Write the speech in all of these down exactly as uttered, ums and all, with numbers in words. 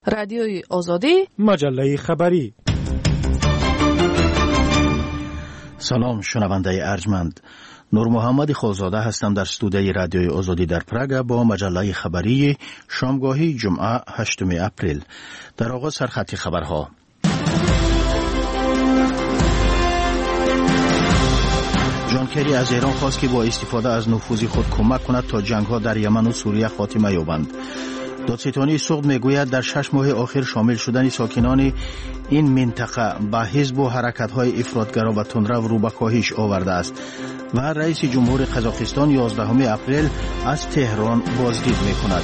رادیوی آزادی، مجله خبری. سلام شنونده ارجمند، نور محمد خالزاده هستم در استودیوی رادیوی آزادی در پراگ با مجله خبری شامگاهی جمعه هشتم اپریل. در آغاز سرخط خبرها. جان کری از ایران خواست که با استفاده از نفوذ خود کمک کند تا جنگ‌ها در یمن و سوریه خاتمه یابند. دادستانی سوخت میگوید در شش ماه آخر شامل شدن ساکنان این منطقه به حزب و حرکت‌های افراطگرا و تندرو رو به کاهش آورده است و رئیس جمهور قزاقستان یازدهم اپریل از تهران بازدید می‌کند.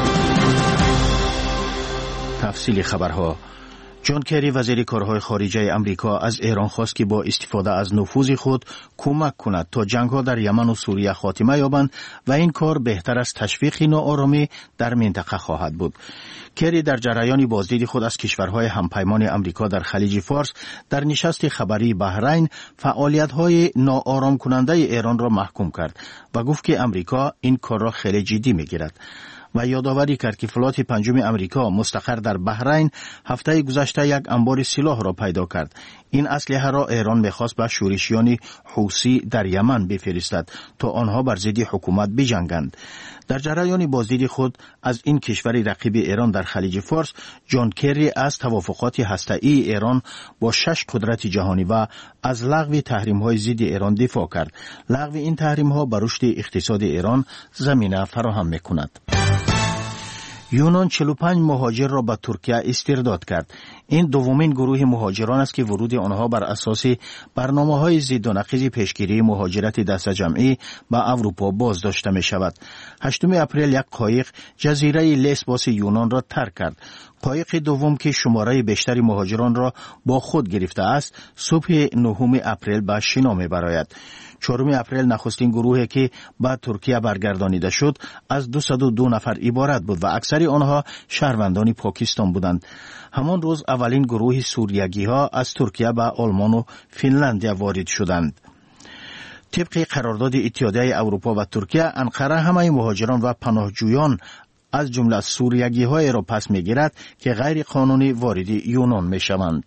تفصیل خبرها. جان کری وزیر کارهای خارجه امریکا از ایران خواست که با استفاده از نفوذ خود کمک کند تا جنگ‌ها در یمن و سوریه خاتمه یابند و این کار بهتر از تشویق ناآرامی در منطقه خواهد بود. کری در جریان بازدید خود از کشورهای همپیمان امریکا در خلیج فارس در نشست خبری بحرین فعالیت‌های ناآرام کننده ایران را محکوم کرد و گفت که امریکا این کار را خیلی جدی می‌گیرد و یادآوری کرد که فلات پنجم امریکا مستقر در بحرین هفته گذشته یک انبار سلاح را پیدا کرد. این اسلحه را ایران می‌خواست به شورشیان حوثی در یمن بفرستد تا آنها بر ضد حکومت بجنگند. در جریان بازدید خود از این کشور رقیب ایران در خلیج فارس، جان کری از توافقات هسته‌ای ایران با شش قدرت جهانی و از لغو تحریم‌های ضد ایران دفاع کرد. لغو این تحریم‌ها بر رشد اقتصاد ایران زمینه فراهم می‌کند. یونان چهل و پنج مهاجر را به ترکیه استرداد کرد. این دومین گروه مهاجران است که ورود آنها بر اساس برنامه‌های ضد و نقیض پیشگیری مهاجرت دست جمعی به اروپا بازداشته می شود. هشتم اپریل یک قایق جزیره لسبوس یونان را ترک کرد. قایق دوم که شماره بیشتری مهاجران را با خود گرفته است، صبح نهم اپریل به شنا می‌براید. چهارم اپریل نخستین گروهی که به ترکیه برگردانیده شد از دویست و دو نفر عبارت بود و اکثر آنها شهروندان پاکستان بودند. همان روز اولین گروه سوریگی‌ها از ترکیه به آلمان و فنلاندیا وارد شدند. طبق قرارداد اتحادیه اروپا و ترکیه، انقره همه مهاجران و پناهجویان از جمله سوریگی‌های را پس می‌گیرد که غیر قانونی وارد یونان می‌شوند.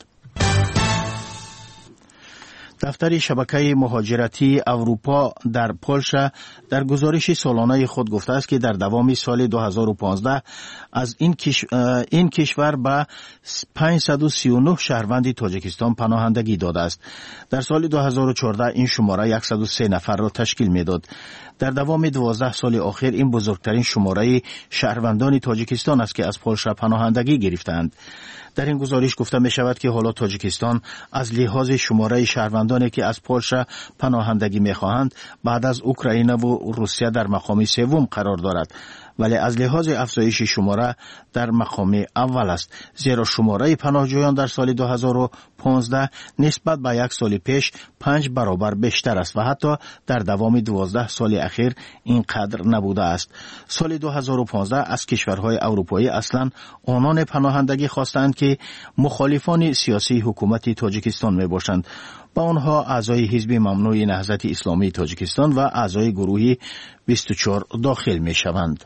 دفتر شبکه مهاجرتی اروپا در پولشا در گزارش سالانه خود گفته است که در دوام سال دو هزار و پانزده از این, کش... این کشور به پانصد و سی و نه شهروند تاجیکستان پناهندگی داده است. در سال دو هزار و چهارده این شماره صد و سه نفر را تشکیل میداد. در دوام دوازده سال آخر این بزرگترین شماره شهروندان تاجیکستان است که از پولشا پناهندگی گرفتند. در این گزارش گفته می شود که حالا تاجیکستان از لحاظ شماره شهروندانی که از پولشا پناهندگی می خواهند بعد از اوکراین و روسیه در مقام سوم قرار دارد، ولی از لحاظ افزایش شماره در مقام اول است، زیرا شماره پناهجویان در سال دو هزار و پانزده نسبت به یک سال پیش پنج برابر بیشتر است و حتی در دوام دوازده سال اخیر اینقدر نبوده است. سال دو هزار و پانزده از کشورهای اروپایی اصلا آنان پناهندگی خواستند که مخالفان سیاسی حکومت تاجیکستان می باشند. با آنها اعضای حزب ممنوع نهضت اسلامی تاجیکستان و اعضای گروه بیست و چهار داخل می شوند.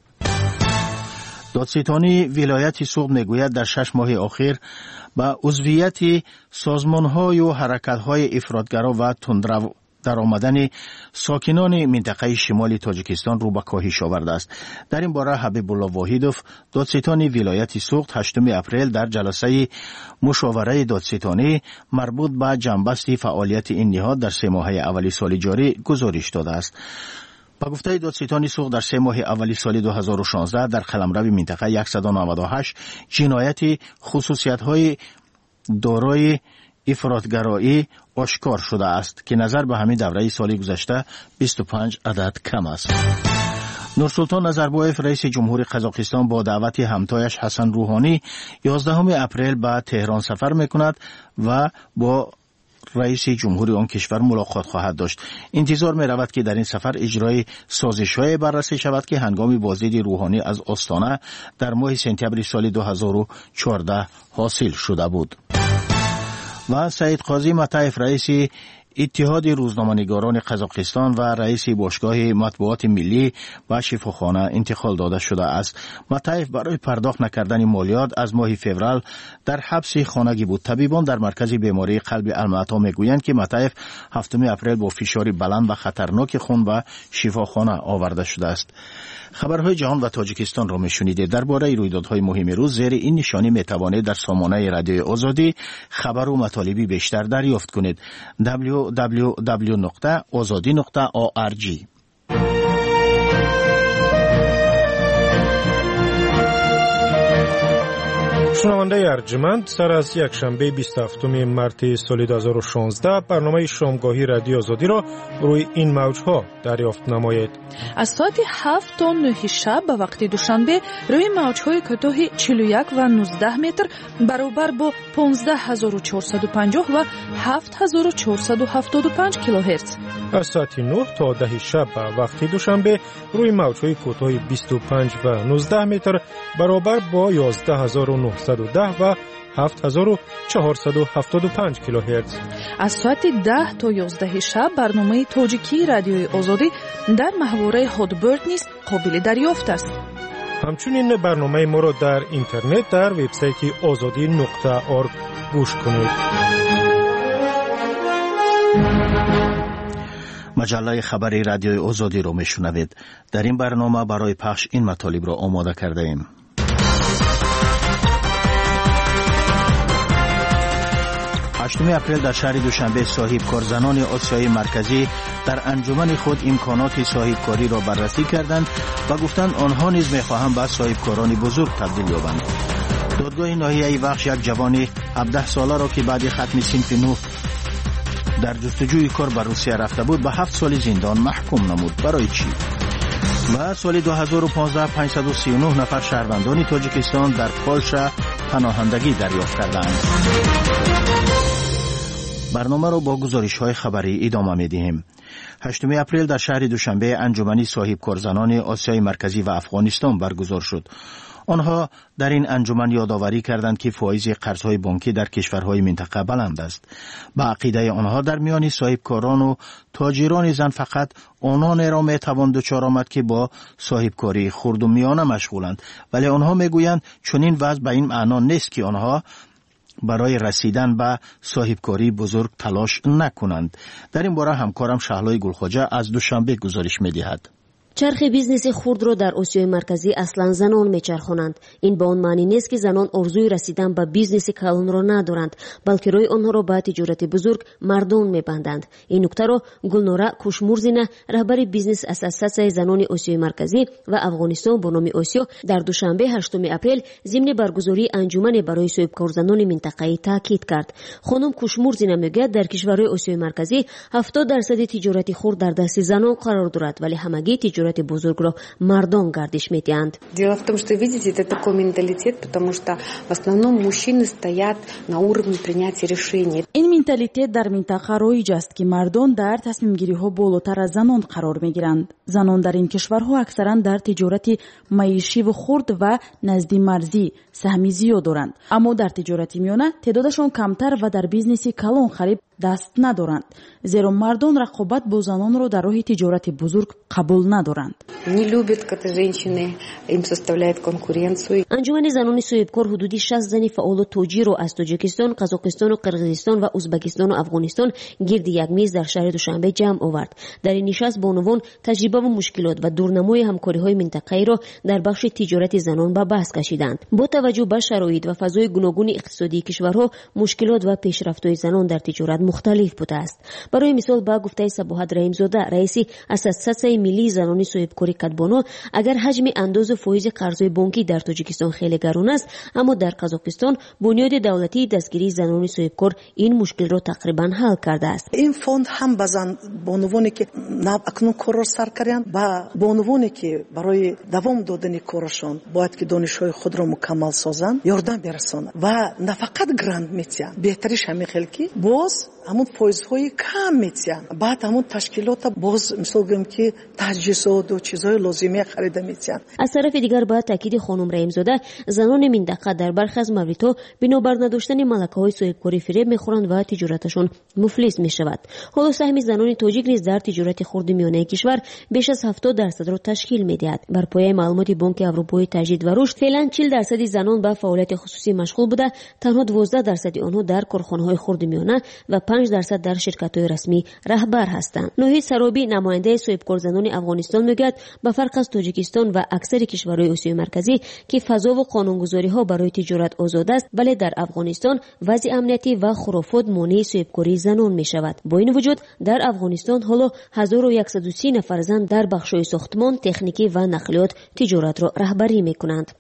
دادستانی ولایت سوغد میگوید در شش ماه آخر با عضویت سازمان‌های و حرکت‌های افراطگرا و تندرو در آمدن ساکنان منطقه شمال تاجیکستان رو به کاهش آورده است. در این باره حبیب الله واحدوف دادستان ولایت سوغد هشتم اپریل در جلسه مشاوره دادستانی مربوط به جنبست فعالیت این نهاد در سه ماه اولی سال جاری گزارش داده است. با گفته دادستانی سوغد در سه ماه اولی سال دو هزار و شانزده در قلمرو منطقه صد و نود و هشت جنایت خصوصیت‌های دارای افراطگرایی آشکار شده است که نظر به همین دوره سال گذشته بیست و پنج عدد کم است. نورسلطان نظربایف رئیس جمهور قزاقستان با دعوت همتایش حسن روحانی یازدهم اپریل به تهران سفر میکند و با رئیس جمهور آن کشور ملاقات خواهد داشت. انتظار می رود که در این سفر اجرای سازش‌های بررسی شود که هنگام بازدید روحانی از آستانه در ماه سپتامبر سال دو هزار و چهارده حاصل شده بود. و سعید قاضی مطیف رئیس اتحاد روزنامه‌نگاران قزاقستان و رئیس باشگاه مطبوعات ملی و شفاخانه انتقال داده شده است. متایف برای پرداخت نکردن مالیات از ماه فوریه در حبس خانگی بود. طبیبان در مرکز بیماری قلب المعطا میگویند که متایف هفتم اپریل با فشار بلند و خطرناک خون و شفاخانه آورده شده است. خبرهای جهان و تاجیکستان را میشنیدید. درباره رویدادهای مهم روز زیر این نشانی میتوانید در سامانه رادیوی آزادی خبر و مطالبی بیشتر دریافت کنید. دبلیو دبلیو دبلیو نقطه آزادی نقطه او آر جی. شنونده ارجمند، سر از یک شنبه بیست و هفتم مارس سال دو هزار و شانزده برنامه شامگاهی رادیو آزادی را روی این موجها دریافت نمایید. از ساعت هفت تا نه شب به وقت دوشنبه روی موجهای کوتاه چهل و یک و نوزده متر برابر با پانزده هزار و چهارصد و پنجاه و هفت هزار و چهارصد و هفتاد و پنج کیلوهرتز. از ساعت نه تا ده شب به وقت دوشنبه روی موجهای کوتاه بیست و پنج و نوزده متر برابر با یازده هزار و نهصد و ده و هفت هزار و چهارصد و هفتاد و پنج کیلوهرتز. از ساعت ده تا یازده شب برنامه تاجیکی رادیوی آزادی در محوره هادبرد نیز قابل دریافت است. همچنین برنامه ما را در اینترنت در وبسایت آزادی نقطه اورگ گوش کنید. مجله خبری رادیوی آزادی را میشنوید. در این برنامه برای پخش این مطالب را آماده کرده ایم. هشتم اپریل در شهر دوشنبه صاحب کارزنان آسیای مرکزی در انجمن خود امکانات صاحبکاری را بررسی کردند و گفتند آنها نیز می‌خواهند به صاحبکاران بزرگ تبدیل یابند. دادگاه ناحیه وخش یک جوان هفده ساله را که بعد ختم صنف نه در جستجوی کار به روسیه رفته بود به هفت سال زندان محکوم نمود. برای چی؟ و سال دو هزار و پانزده پانصد و سی و نه نفر شهروندان تاجیکستان در پولشا پناهندگی دریافت کردند. برنامه را با گزارش‌های خبری ادامه می‌دهیم. هشتم اپریل در شهر دوشنبه انجمنی صاحب کارزنان آسیای مرکزی و افغانستان برگزار شد. آنها در این انجمن یادآوری کردند که فایز قرض‌های بانکی در کشورهای منطقه بلند است. به عقیده آنها در میان صاحبکاران و تاجران زن فقط آنان را میتوان دچار آمد که با صاحبکاری خرد و میانه مشغولند، ولی آنها میگویند چنین وضع به این معنا نیست که آنها برای رسیدن به صاحبکاری بزرگ تلاش نکنند. در این باره همکارم شهلای گلخواجه از دوشنبه گزارش می‌دهد. چرخ بیزنس خرد را در آسیای مرکزی اصلا زنان میچرخانند. این به آن معنی نیست که زنان آرزوی رسیدن به بیزنس کلان را ندارند، بلکه روی آنها را به تجارت بزرگ مردان میبندند. این نکته را گلنوره کوشمورزینه، رهبر بیزنس اساسیاسیون زنان آسیای مرکزی و افغانستان با نام آسیا، در دوشنبه هشتم اپریل ضمن برگزاری انجمن برای صاحبکار زنان منطقه‌ای تاکید کرد. خانم کوشمورزینه میگوید در کشورهای آسیای مرکزی هفتاد درصد تجارت خرد در دست زنان قرار دارد، ولی همگی تجارت بزرگ را مردان گردش می‌دهند. Дело в том, что видите, это такой менталитет, потому что в основном мужчины стоят на уровне принятия решений. این مентالیته در منطقه رایج است که مردان در تصمیم گیری ها بالاتر از زنان قرار می‌گیرند. زنان در این کشورها اکثرا در تجارت معیشی و خرد و نزدی مرزی سهمی زیاد دارند، اما در تجارت میانه تعدادشان کمتر و در بیزنس کلان خرید دست ندارند، زیرا مردان رقابت با زنان را در راه تجارت بزرگ قبول ندارند. Не любят, когда женщины им составляют конкуренцию. انجمن زنان صاحبکار حدودی شصت زن فعال و تاجر را از تاجیکستان، قزاقستان و قرقیزستان و ازبکستان و افغانستان گرد یک میز در شهر دوشنبه جمع آورد. در این نشست با عنوان تجربه و مشکلات و دورنمای همکاری‌های منطقه‌ای را در بخش تجارت زنان به بحث کشیدند. با توجه به شرایط و فضای گوناگون اقتصادی کشورها، مشکلات و پیشرفت‌های زنان در تجارت مختلف بوده است. برای مثال با گفته صباحت رحیم‌زاده، رئیس اساسیاسیون ملی زنان صاحبکاری کدبانو، اگر حجم انداز فایز قرض‌های بانکی در تاجیکستان خیلی گران است، اما در قزاقستان بنیاد دولتی دستگیری زنان صاحبکار این مشکل را تقریبا حل کرده است. این فوند هم بازن بانوانی که ناب اکنون کار را سر کردند و بانوانی که برای دوام دادن کارشان باید که دانش‌های خود را مکمل سازند یاردم برسانند و نه فقط گرانت می‌دهند، بهترش همین خیلی باز همون فایزهای کم میتین. بعد همون تشکیلات باز مثال گم که تجهیزات و چیزهای لازمه خریده میتین. از طرف دیگر با تاکید خانم رحیم‌زاده، زنان منطقه در برخی از موردها بنابر نداشتن ملکه‌های صاحبکاری فریب میخورند و تجارتشون مفلس میشود. حالا سهم زنان تاجیک نیز در تجارت خرد میانه کشور بیش از هفتاد درصد را تشکیل میدهد. بر پایه معلومات بانک اروپایی تجدید و رشد، فعلا چهل درصد زنان به فعالیت خصوصی مشغول بوده، تنها دوازده درصد آنها در کارخانه‌های خرد میانه و پنج درصد در شرکت‌های رسمی رهبر هستند. نوحید سرابی نماینده صاحبکار زنان افغانستان میگوید به فرق از تاجیکستان و اکثر کشورهای آسیای مرکزی که فضا و قانونگذاری‌ها برای تجارت آزاد است، ولی در افغانستان وضع امنیتی و خرافات مانع صاحبکاری زنان میشود. با این وجود در افغانستان حالا هزار و صد و سی نفر زن در بخش‌های ساختمان، تکنیکی و نقلیات تجارت را رهبری میکنند.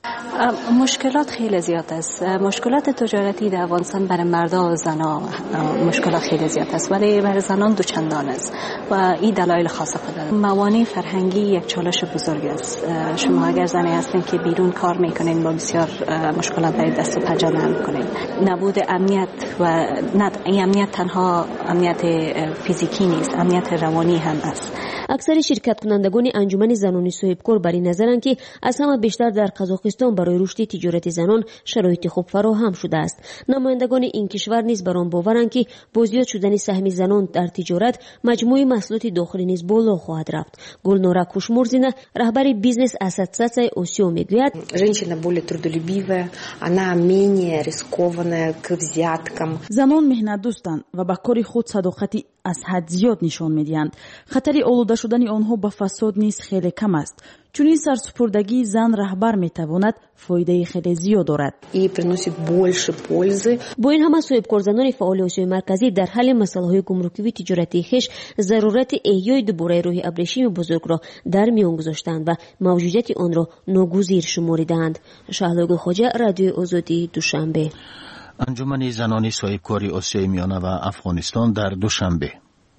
مشکلات خیلی زیاد است. مشکلات تجارتی در افغانستان برای مردان و زنان مشکلات خیلی زیاد است، ولی برای زنان دو چندان است و این دلایل خاص خود دارد. موانع فرهنگی یک چالش بزرگ است. شما اگر زنی هستین که بیرون کار میکنین با بسیار مشکلات برای دست و پنجه نرم میکنین. نبود امنیت و نه این امنیت تنها امنیت فیزیکی نیست، امنیت روانی هم است. اکثر شرکت کنندگان انجمن زنان صاحبکار بر این نظرند که از همه بیشتر در قزاقستان برای رشد تجارت زنان شرایط خوب فراهم شده است. نمایندگان این کشور نیز بر آن باورند که با زیاد شدن سهم زنان در تجارت، مجموعه محصولات داخلی نیز بالا خواهد رفت. گلنورا کوشمورزینا، رهبر بیزنس اسоциации اوسیو میگوید: Женщина более трудолюбивая, она менее рискованная к взяткам. زنان مهنت دوستند و به کار خود صداقتی از حد زیاد نشان میدهند. خطر آلوده شدن آنها به فساد نیز خیلی کم است. چون این سرسپردگی زن رهبر میتواند فایده خیلی زیاد دارد. И приносит больше пользы. با این همه صاحبکار زنان فعال آسیای مرکزی در حل مسائل گمرکی و تجارتی خویش ضرورت احیای دوباره راه ابریشم بزرگ را در میان گذاشتند و موجودیت آن را ناگزیر شماریدند. شهلا خواجه، رادیو آزادی، دوشنبه. انجمن زنان صاحبکاری آسیای میانه و افغانستان در دوشنبه.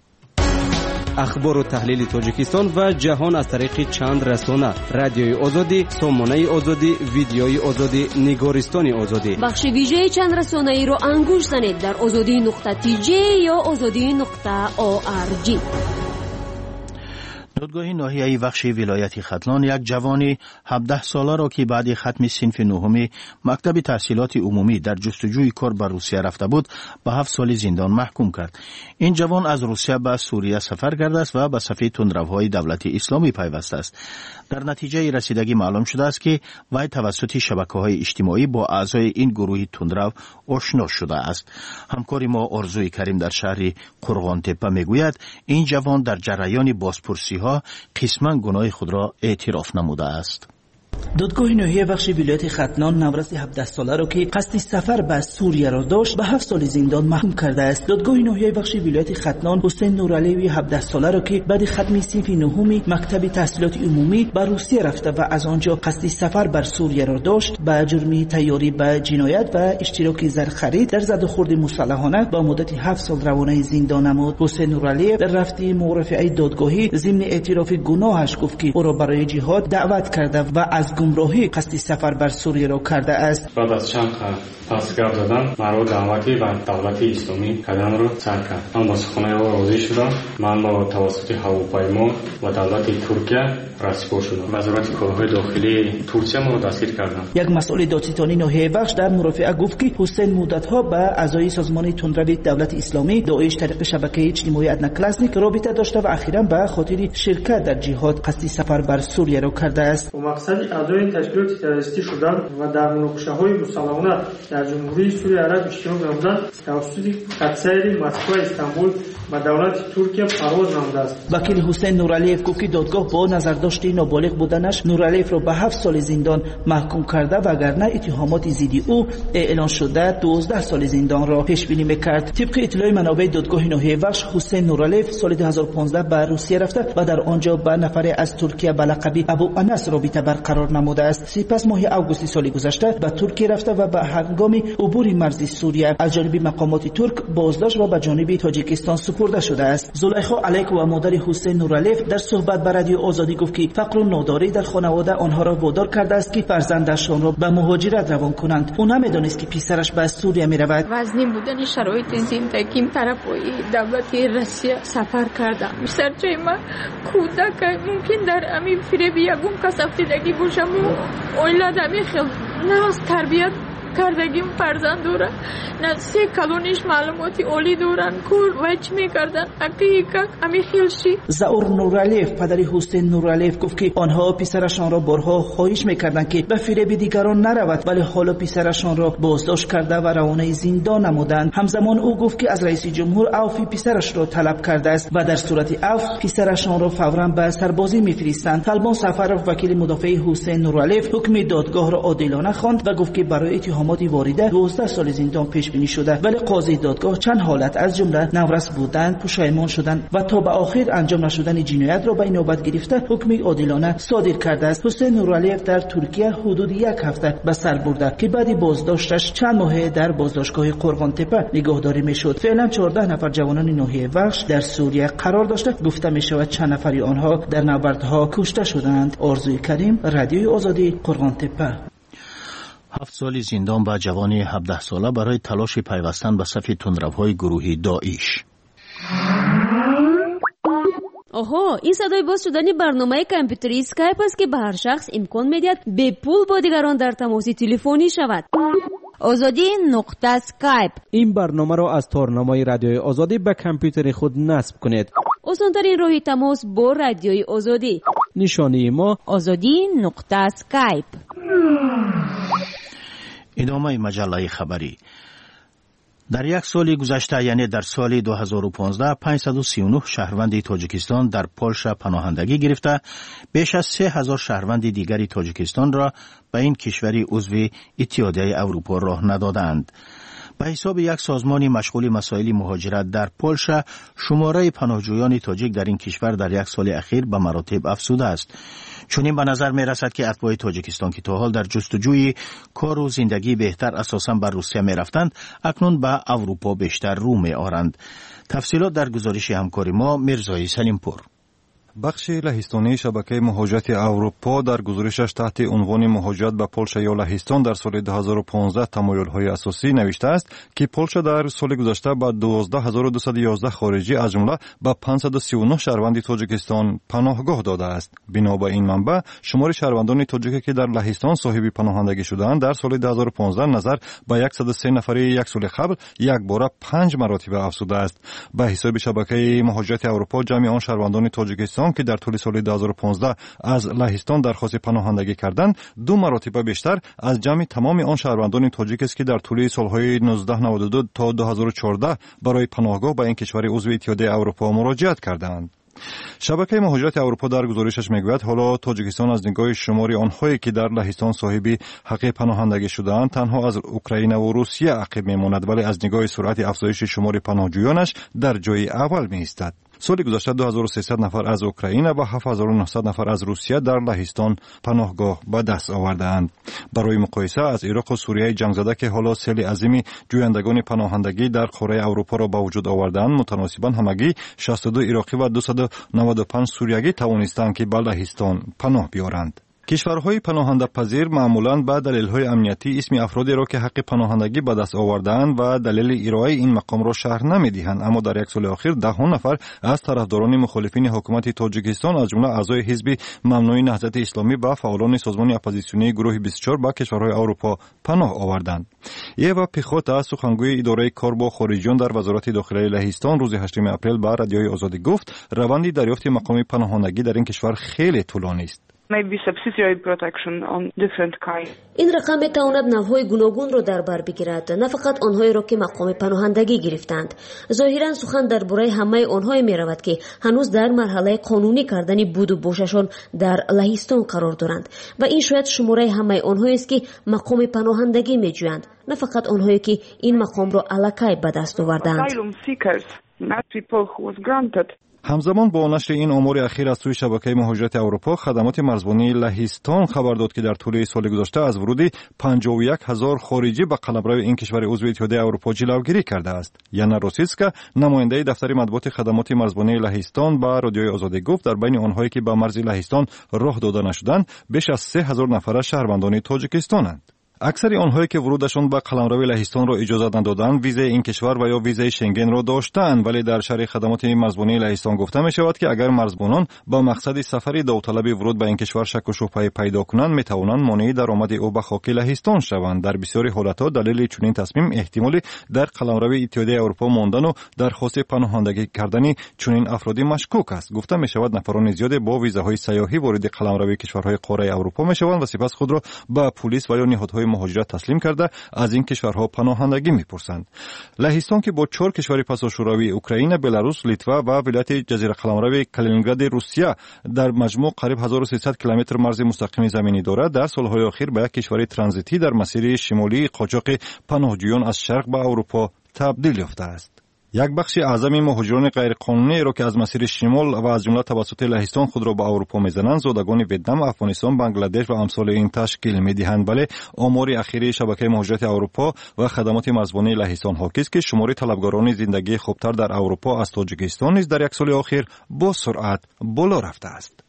اخبار و تحلیل تاجیکستان و جهان از طریق چند رسانه: رادیوی آزادی، سامانه آزادی، ویدیوی آزادی، نگارستان آزادی. بخش ویژه چند رسانه ای را انگوش زنید در آزادی نقطه تی جی یا آزادی نقطه او آر جی. دادگاه ناحیه‌ای وخشی ولایت ختلان یک جوان هفده ساله را که بعد ختم صنف نهم مکتب تحصیلات عمومی در جستجوی کار به روسیه رفته بود به هفت سال زندان محکوم کرد. این جوان از روسیه به سوریه سفر کرده است و به صف تندروهای دولت اسلامی پیوسته است. در نتیجه رسیدگی معلوم شده است که وی توسط شبکه‌های اجتماعی با اعضای این گروه تندرو آشنا شده است. همکار ما آرزوی کریم در شهر قرغانتپه میگوید این جوان در جریان بازپرسی‌ها قسماً گناه خود را اعتراف نموده است. دادگاه ناحیه بخش ولایت ختلان نورس هفده ساله را که قصد سفر به سوریه را داشت به هفت سال زندان محکوم کرده است. دادگاه ناحیه بخش ولایت ختلان حسین نورعلیوی هفده ساله را که بعد ختم صنف نهم مکتب تحصیلات عمومی به روسیه رفته و از آنجا قصد سفر بر سوریه را داشت به جرم تیاری به جنایت و اشتراک زر خرید در زد و خورد مسلحانه با مدت هفت سال روانه زندان نمود. حسین نورعلیو در رفته مرافعه دادگاهی ضمن اعتراف گناهش گفت که او را برای جهاد دعوت کرده و از گمراهی قصد سفر بر سوریه را کرده است. بعد از چند تصدیق دادن مرا دعوتی به دولت اسلامی کردن را سر کرد. من با سخنهای او راضی شدم. من با توسط هواپیما و دولت ترکیه رسیدگار شدم. وزارت کارهای داخلی ترکیه ما را دستگیر کردند. یک مسئول دادستانی ناحیه بخش در مرافعه گفت که حسین مدت‌ها به اعضای سازمان تندروی دولت اسلامی داعش طریق شبکه اجتماعی ادنا کلاسنیک رابطه داشته و اخیراً به خاطر شرکت در جهاد قصد سفر بر سوریه را کرده است. مقصد اعضای تشکیلات تروریستی شدن و در مناقشه‌های مسلحانه در جمهوری سوریه عرب اشتراک نمودن توسط خطسیر مسکو استانبول و دولت ترکیه پرواز نموده است. وکیل حسین نورعلیو گفت که دادگاه با نظرداشت نابالغ بودنش نورعلیو را به هفت سال زندان محکوم کرده وگرنه اتهامات ضد او اعلان شده دوازده سال زندان را پیش بینی می‌کرد. طبق اطلاع منابع دادگاه ناحیه وخش حسین نورعلیو سال دو هزار و پانزده به روسیه رفته و در آنجا با نفر از ترکیه به لقب ابو انس رابطه برقرار قرار نموده است. سپس ماه آگوست سال گذشته به ترکیه رفته و به هنگام عبور مرزی سوریه از جانب مقامات ترک بازداشت و به جانب تاجیکستان سپرده شده است. زلیخا علیک و مادر حسین نورالیف در صحبت با رادیو آزادی گفت که فقر و ناداری در خانواده آنها را وادار کرده است که فرزندشان را به مهاجرت روان کنند. او نمی‌دانست که پسرش به سوریه می‌رود. وزنی بودن شرایط زندگیم طرفای دولت روسیه سفر کردم. بیشتر جای من کودک ممکن در امی فریب یگون کسافتگی باشم و اولادمی خیلی نه تربیت کردگیم فرزند داره نه سه کلونیش معلوماتی اولی دورن کل وچ میکردن حقیقت امی خیلشی. زاور نورالیف پدر حسین نورالیف گفت که آنها پسرشان را بارها خواهش میکردند که به فریب دیگران نرود، ولی حالا پسرشان را بازداشت کرده و روانه زندان نمودند. همزمان او گفت که از رئیس جمهور عفو پسرش را طلب کرده است و در صورت عفو پسرشان را فوراً به سربازی میفرستند. طلبان سفرов وکیل مدافع حسین نورالیف حکم دادگاه را عادلانه خواند و گفت که برای اتهامات وارده دوازده سال زندان پیش بینی شده، ولی قاضی دادگاه چند حالت از جمله نورس بودن، پشیمان شدن و تا به آخر انجام نشدن جنایت را به نوبت گرفته حکم عادلانه صادر کرده است. حسین نورالیف در ترکیه حدود یک هفته به سر برده که بعد بازداشتش چند ماه در بازداشتگاه قرغان تپه نگهداری میشد. فعلا چهارده نفر جوانان ناحیه وخش در سوریه قرار داشته. گفته می شود چند نفری آنها در نبردها کشته شدند. آرزوی کریم، رادیوی آزادی، قرغان تپه. هفت سالی زندان به جوانی هفده ساله برای تلاش پیوستن به صف تندروهای گروهی داعش. آها، این صدای باز شدن برنامه کامپیوتری اسکایپ است که به هر شخص امکان میدهد به پول با دیگران در تماس تلفنی شود. آزادی نقطه اسکایپ. این برنامه را از تارنمای رادیوی آزادی به کامپیوتر خود نصب کنید. آسان‌ترین راه تماس با رادیوی آزادی. نشانی ما آزادی نقطه اسکایپ. ادامه مجله خبری. در یک سال گذشته، یعنی در سال دو هزار و پانزده، پانصد و سی و نه شهروند تاجیکستان در پولشا پناهندگی گرفته، بیش از سه هزار شهروند دیگری تاجیکستان را به این کشوری عضو اتحادیه اروپا راه ندادند. به حساب یک سازمان مشغول مسائل مهاجرت در پولشا، شماره پناهجویان تاجیک در این کشور در یک سال اخیر به مراتب افزوده است. چنین به نظر می رسد که اتباع تاجیکستان که تا حال در جستجوی کار و زندگی بهتر اساساً به روسیه می رفتند، اکنون به اروپا بیشتر رو می آرند. تفصیلات در گزارش همکار ما میرزای سلیمپور. بخش لهستانی شبکه مهاجرت اروپا در گزارشش تحت عنوان مهاجرت به پولشا یا لهستان در سال دو هزار و پانزده تمایل‌های اساسی نوشته است که پولشا در سال گذشته به دوازده هزار و دویست و یازده خارجی از جمله به پانصد و سی و نه شهروند تاجیکستان پناهگاه داده است. بنا به این منبع، شمار شهروندان تاجیکی که در لهستان صاحب پناهندگی شدند در سال دو هزار و پانزده نظر به صد و سه نفری یک سال قبل یک باره پنج مراتب افزوده است. به حساب شبکه مهاجرت اروپا، جمعی آن شهروندان تاجیکستان که در طول سال دو هزار و پانزده از لهستان درخواست پناهندگی کردند، دو مرتبه بیشتر از جمع تمام آن شهروندان تاجیک است که در طول سالهای نوزده نود و دو تا دو هزار و چهارده برای پناهگاه به این کشور عضو اتحادیه اروپا مراجعت کردند. شبکه مهاجرت اروپا در گزارشش میگوید حالا تاجیکستان از نگاه شماری آنهایی که در لهستان صاحب حق پناهندگی شده‌اند تنها از اوکراین و روسیه عقب میماند، ولی از نگاه سرعت افزایش شمار پناهجویانش در جای اول میایستد. سال گذشته دو هزار و سیصد نفر از اوکراین و هفت هزار و نهصد نفر از روسیه در لهستان پناهگاه به دست آورده‌اند. برای مقایسه، از عراق و سوریه جنگ زده که حالا سیل عظیمی جویندگان پناهندگی در قاره اروپا را به وجود آورده‌اند، متناسباً همگی شصت و دو عراقی و دویست و نود و پنج سوریگی توانستند که به لهستان پناه بیارند. کشورهای پناهنده پذیر معمولاً به دلایل امنیتی اسم افرادی را که حق پناهندگی به دست آورده‌اند و دلیل ارائه این مقام را شرح نمی‌دهند، اما در یک سال اخیر ده نفر از طرفداران مخالفین حکومت تاجیکستان از جمله اعضای حزب ممنوع نهضت اسلامی و فعالان سازمان اپوزیسیونی گروه بیست و چهار به کشورهای اروپا پناه آوردند. ایوا پیخوتا، سخنگوی اداره کار با خارجیان در وزارت داخلی لهستان، روز هشتم اپریل به رادیوی آزادی گفت روند دریافت مقام پناهندگی در این کشور خیلی طولانی است. این رقم میتواند نوع‌های گوناگون را در بر بگیرد، نه فقط آنهایی را که مقام پناهندگی گرفتند. ظاهرا سخن درباره همه آنهایی میرود که هنوز در مرحله قانونی کردن بود و باششان در لهستان قرار دارند و این شاید شماره همه آنهایی است که مقام پناهندگی میجویند، نه فقط آنهایی که این مقام را الکی به دست آوردند. همزمان با نشر این امور اخیر از سوی شبکه مهاجرت اروپا، خدمات مرزبانی لهستان خبر داد که در طول سال گذشته از ورود پنجاه و یک هزار خارجی به قلمرو این کشور عضو اتحادیه اروپا جلوگیری کرده است. یانا روسیسکا، نماینده دفتر مطبوعات خدمات مرزبانی لهستان، با رادیوی آزادی گفت در بین آنهایی که به مرز لهستان راه داده نشدند بیش از سه هزار نفر شهروندان تاجیکستانند. اکثر آنهایی که ورودشان به قلمرو لهستان را اجازه ندادند ویزای این کشور و یا ویزای شنگن را داشتند، ولی در شرح خدمات مرزبانی لهستان گفته می شود که اگر مرزبانان با مقصد سفری داوطلب ورود به این کشور شک و شبهه پیدا کنند می توانند مانع درآمد او به خاک لهستان شوند. در بسیاری حالتها دلیل چنین تصمیم احتمالی در قلمرو اتحادیه اروپا ماندن و درخواست پناهندگی کردن چنین افرادی مشکوک است. گفته می شود نفران زیاد با ویزاهای سیاحی وارد قلمرو کشورهای قاره اروپا می شوند و سپس خود را به پلیس و یا نهادهای مهاجرت تسلیم کرده از این کشورها پناهندگی می‌پرسند. لهستان که با چهار کشور پساشوروی اوکراین، بلاروس، لیتوا و ولایت جزیره قلمرو کالینینگراد روسیه در مجموع قریب هزار و سیصد کیلومتر مرز مستقیم زمینی دارد، در سالهای اخیر به یک کشور ترانزیتی در مسیر شمالی قاچاق پناهجویان از شرق به اروپا تبدیل یافته است. یک بخش اعظم مهاجران غیرقانونی را که از مسیر شمال و از جمله توسط لهستان خود را به اروپا می‌زنند زادگان ویتنام، افغانستان، بنگلادش و امثال این تشکیل می‌دهند. ولی آمار اخیری شبکه مهاجرت اروپا و خدمات مرزبانی لهستان حاکی است که شمار طلبکاران زندگی خوبتر در اروپا از تاجیکستان نیز در یک سال اخیر با سرعت بالا رفته است.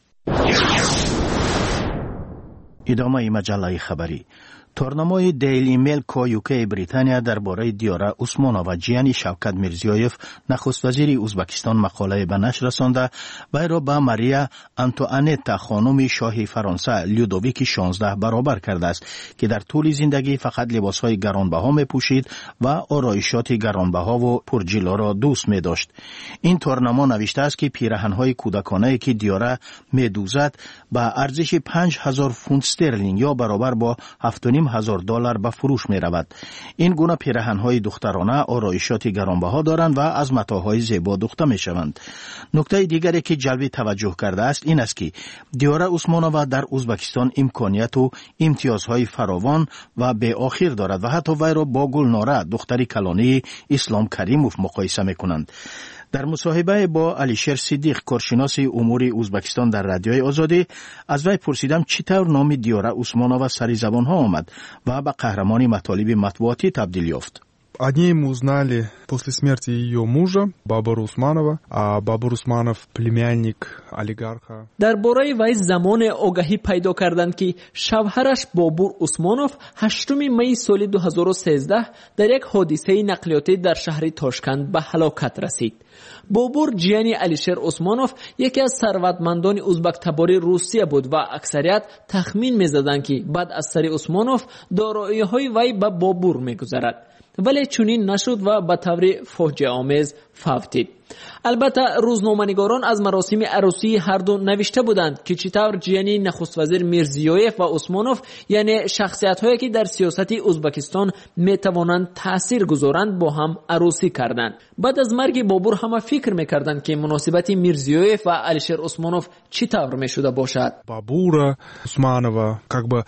ادامه مجله خبری. تورنمای دیلی میل کو یوکی بریتانیا درباره دیاره عثمانووا جیانی شوکت میرزیویف نخست وزیر ازبکستان مقاله به نشر رسانده و را به ماریا آنتوانتا خانم شاه فرانسه لودویک شانزده برابر کرده است که در طول زندگی فقط لباسهای گرانبها می پوشید و آرایشات گرانبها و پرجلو را دوست می داشت. این تورنما نوشته است که پیراهن‌های کودکانه که دیاره می دوزد به ارزش پنج هزار فونت استرلینگ یا برابر با هفت و نیم هزار دلار به فروش می رود. این گونه پیراهن‌های دخترانه آرایشات گرانبها دارند و از متاعهای زیبا دوخته می شوند. نکته دیگری که جلب توجه کرده است این است که دیاره عثمانووا در ازبکستان امکانیت و امتیازهای فراوان و به آخر دارد و حتی وی را با گلناره دختری کلانی اسلام کریموف مقایسه می کنند. در مصاحبه با علیشیر صدیق کارشناس امور ازبکستان در رادیوی آزادی از وی پرسیدم چطور نام دیاره عثمانووا سر زبان ها آمد و به قهرمان مطالب مطبوعاتی تبدیل یافت. О ней мы узнали после смерти ее мужа, Бабура Усманова, а Бабур Усманов племянник олигарха. درباره وی زمان آگاهی پیدا کردند که شوهرش بابور عثمانوف هشتم می سال دو هزار و سیزده در یک حادثه نقلیاتی در شهر تاشکند به هلاکت رسید. بابور جیانی علیشیر عثمانوف یکی از ثروتمندان ازبک تبار روسیه بود و اکثریت تخمین می‌زدند که بعد از سر عثمانوف دارایی‌های وی به بابور می‌گذرد. ولی چنین نشد و به طور فاجعه آمیز فوتید. البته روزنامه‌نگاران از مراسم عروسی هر دو نوشته بودند که چطور جیانی نخست وزیر میرزیویف و عثمانوف یعنی شخصیت‌هایی که در سیاست ازبکستان می‌توانند تأثیر گذارند با هم عروسی کردند. بعد از مرگ بابور همه فکر می‌کردند که مناسبت میرزیویف و علیشیر عثمانوف چطور می‌شده باشد. Бабура Усманова как бы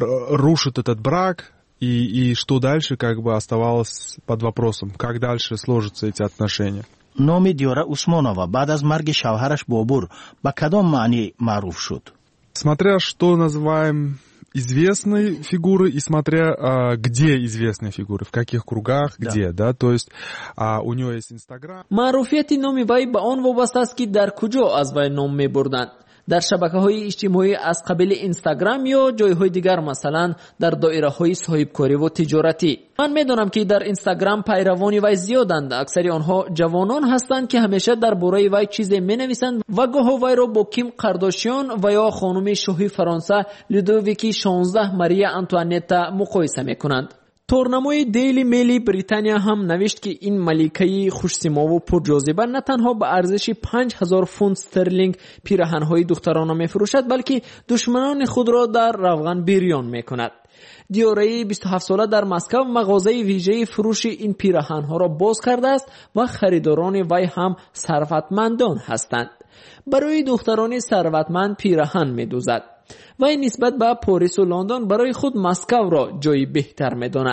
рушит этот брак. И, и что дальше, как бы оставалось под вопросом, как дальше сложатся эти отношения. نام دیاره عثمانووا بعد از مرگ شوهرش بابور به کدام معنی معروف شد؟ Смотря что называем известной фигурой и смотря а, где известные фигуры, в каких кругах, да. где, да, то есть а, у него есть Инстаграм. معروفیت نام وی به آن وابسته است که در کجا از وی نام می‌بردند. در شبکه‌های اجتماعی از قبیل اینستاگرام یا جای‌های دیگر مثلا در دایره‌های صاحبکاری و تجارتی. من می‌دانم که در اینستاگرام پیروان وی زیادند. اکثر آنها جوانان هستند که همیشه درباره وی چیزی می‌نویسند و گاه وی را با کیم کارداشیان و یا خانم شاه فرانسه لودویک شانزده ماریا آنتوانتا مقایسه می‌کنند. تورنمای دیلی میلی بریتانیا هم نوشت که این ملکه خوش‌سیما و پرجاذبه نه تنها به ارزش پنج هزار فونت استرلینگ پیراهن‌های دخترانه می‌فروشد بلکه دشمنان خود را در روغن بریان می‌کند. دیاره بیست و هفت ساله در مسکو مغازه ویژه فروش این پیراهن‌ها را باز کرده است و خریداران وی هم ثروتمندان هستند. برای دختران ثروتمند پیراهن می‌دوزد. و این نسبت به پاریس و لندن برای خود مسکو را جای بهتر می‌داند.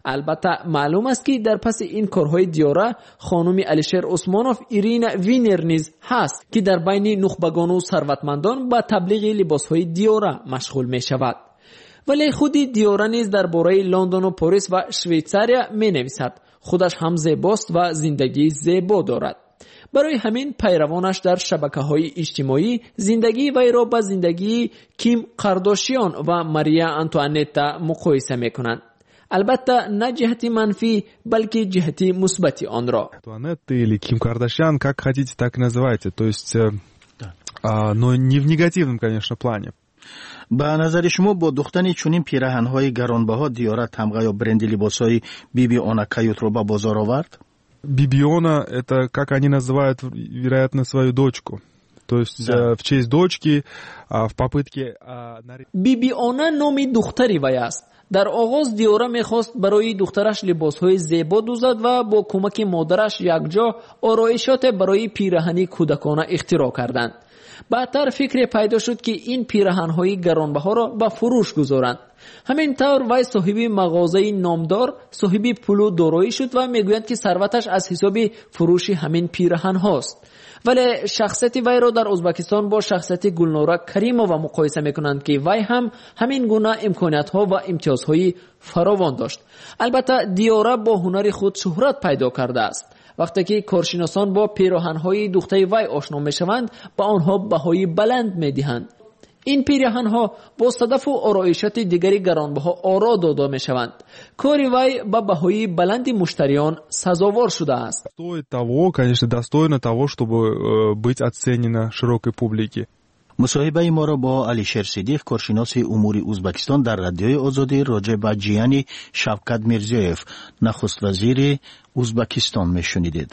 البته معلوم است که در پس این کارهای دیوره خانم الیشر عثمانوف ایرینا وینر نیز هست که در بین نخبگان و ثروتمندان با تبلیغ لباسهای دیوره مشغول می شود. ولی خود دیوره نیز درباره لندن و پاریس و شویتزاریا می نویسد خودش هم زیباست و زندگی زیبا دارد. برای همین پیروانش در شبکه‌های اجتماعی زندگی وی را با زندگی کیم کارداشیان و ماریا آنتوانتا مقایسه می‌کنند. البته نه جهتی منفی بلکه جهتی مثبتی آن را. Антуанетта или Ким Кардашьян, как хотите, так и называйте. То есть, да. а, но не в негативном, конечно, плане. به نظر شما با دختن چنین پیراهن‌های گرانبها دیاره تمغه یا برند لباس‌های بیبی آنا کایوت رو به بازار آورد؟ Бибиона – это, как они называют, вероятно, свою дочку. То есть да. в честь дочки, в попытке... بیبیانا نامی دختری وی است. در آغاز دیوره میخواست برای دخترش لباسهای زیبا دوزد و با کمک مادرش یکجا آرایشات برای پیراهنی کودکانه اختراع کردند. بعدتر فکر پیدا شد که این پیراهن‌های گرانبها را به فروش گذارند. همین طور وی صاحب مغازه نامدار، صاحب پول و دارایی شد و میگویند که ثروتش از حساب فروش همین پیراهن هاست. ولی شخصیت وی را در ازبکستان با شخصیت گلناره کریمووا مقایسه میکنند که وی هم همین گونه امکانات ها و امتیازهای فراوان داشت. البته دیاره با هنر خود شهرت پیدا کرده است. وقتی که کارشناسان با پیراهن‌های دوخته وی آشنا میشوند با آنها بهای بلند میدهند. این پیراهن‌ها با صدف و آرایشات دیگری گرانبها آرا داده میشوند. کار وی با بهای بلند مشتریان سزاوار شده است. Стоит того, конечно, достойно того, чтобы быть оценено широкой публике. مصاحبه ما را با الیشر صدیق کارشناس امور ازبکستان در رادیوی آزادی راجع به جیان شوکت میرزیوف نخست وزیر ازبکستان میشنیدید.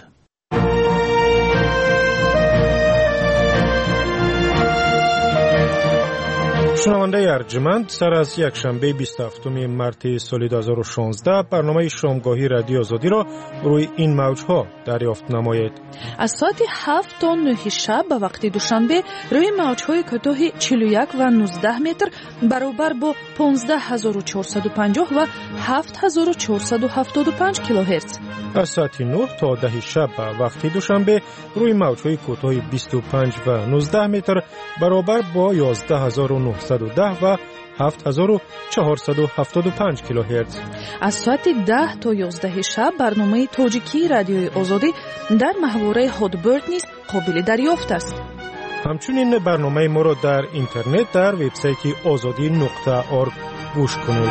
شنونده ارجمند، سر از یک شنبه بیست و هفتم مارس سال دو هزار و شانزده برنامه شامگاهی رادیو آزادی را روی این موجها دریافت نمایید. از ساعت هفت تا نه شب به وقت دوشنبه روی موجهای کوتاه چهل و یک و نوزده متر برابر با پانزده هزار و چهارصد و پنجاه و هفت هزار و چهارصد و هفتاد و پنج کیلوهرتز. از ساعت نه تا ده شب به وقت دوشنبه روی موجهای کوتاه بیست و پنج و نوزده متر برابر با یازده هزار و نهصد و ده و هفت هزار و چهارصد و هفتاد و پنج کیلوهرتز. از ساعت ده تا یازده شب برنامه تاجیکی رادیوی آزادی در محوره هادبرد نیز قابل دریافت است. همچنین برنامه ما را در اینترنت در وبسایت آزادی نقطه آرگ گوش کنید.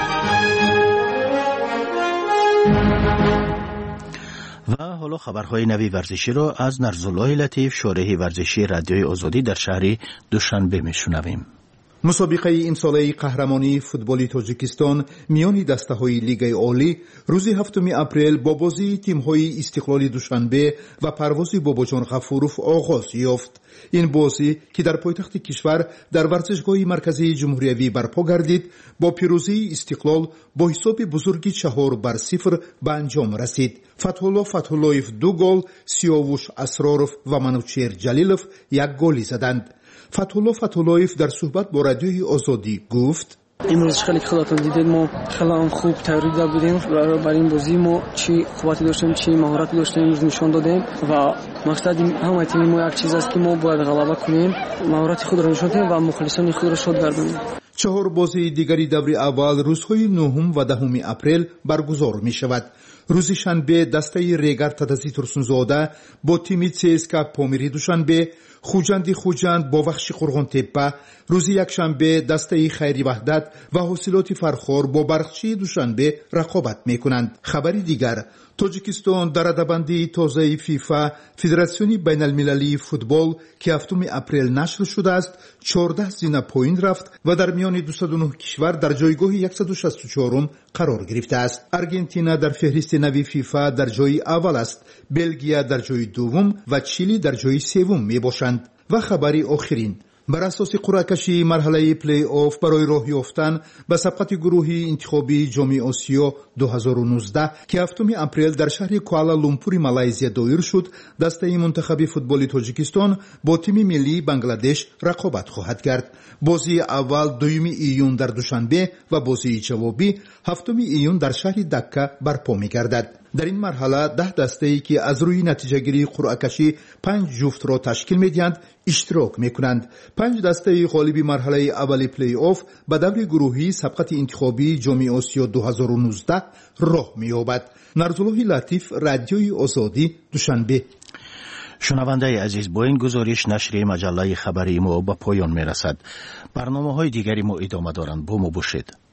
و حالا خبرهای نوی ورزشی را از نرزالله لطیف شارح ورزشی رادیوی آزادی در شهر دوشنبه میشنویم. مسابقه امساله قهرمانی فوتبال تاجیکستان میان دسته‌های لیگ عالی روز هفتم اپریل با بازی تیم‌های استقلال دوشنبه و پرواز باباجان غفوروف آغاز یافت. این بازی که در پایتخت کشور در ورزشگاه مرکزی جمهوری برپا گردید با پیروزی استقلال با حساب بزرگی چهار بر صفر به انجام رسید. فتح‌الله فتح‌الله‌یف دو گل، سیاوش اسرارов و منوچهر جلیلov یک گلی زدند. فتح‌الله فتح‌الله‌یف در صحبت با رادیوی آزادی گفت: امروز خیلی خودتون دیدید ما خیلی خوب تیاری بودیم و برای این بازی ما چی قوتی داشتیم چی مهارتی داشتیم نشون دادیم و مقصد همه تیم ما یک چیز است که ما باید غلبه کنیم، مهارت خود را نشون دهیم و مخلصان خود را شاد گردانیم. چهار بازی دیگری دور اول روزهای نهم و دهم اپریل برگزار می شود. روز شنبه دسته ریگر تدزی ترسونزاده با تیم سیسکا پامیری دوشنبه، خوجندی خوجند با وخش قرغان تپه، روز یک شنبه دسته خیری وحدت و حاصلات فرخور با برخچی دوشنبه رقابت می کنند. خبری دیگر، تاجیکستان در ردبندی تازه فیفا فدراسیون بین المللی فوتبال که هفتم اپریل نشر شده است چهارده زینه پایین رفت و در میان دویست و نه کشور در جایگاه صد و شصت و چهار قرار گرفته است. آرژانتین در فهرست نوی فیفا در جای اول است، بلژیک در جای دوم و چیلی در جای سوم می باشند. و خبری آخرین، بر اساس قرعه‌کشی مرحله پلی آف برای راه یافتن به سبقت گروهی انتخابی جام آسیا دو هزار و نوزده که هفتم اپریل در شهر کوالالامپور مالزی دایر شد، دسته منتخب فوتبال تاجیکستان با تیم ملی بنگلادش رقابت خواهد کرد. بازی اول دوم ایون در دوشنبه و بازی جوابی هفتم ایون در شهر دکه برپا می‌گردد. در این مرحله ده دسته‌ای که از روی نتیجه‌گیری قرعه‌کشی پنج جفت را تشکیل می‌دهند اشتراک می‌کنند. پنج دسته غالب مرحله اول پلی آف به دور گروهی سبقت انتخابی جام آسیا دو هزار و نوزده راه می‌یابد. نرزالله لطیف، رادیوی آزادی، دوشنبه. شنونده عزیز، با این گزارش نشریه مجله خبری ما به پایان می‌رسد. برنامه‌های دیگری ما ادامه دارند. با ما باشید.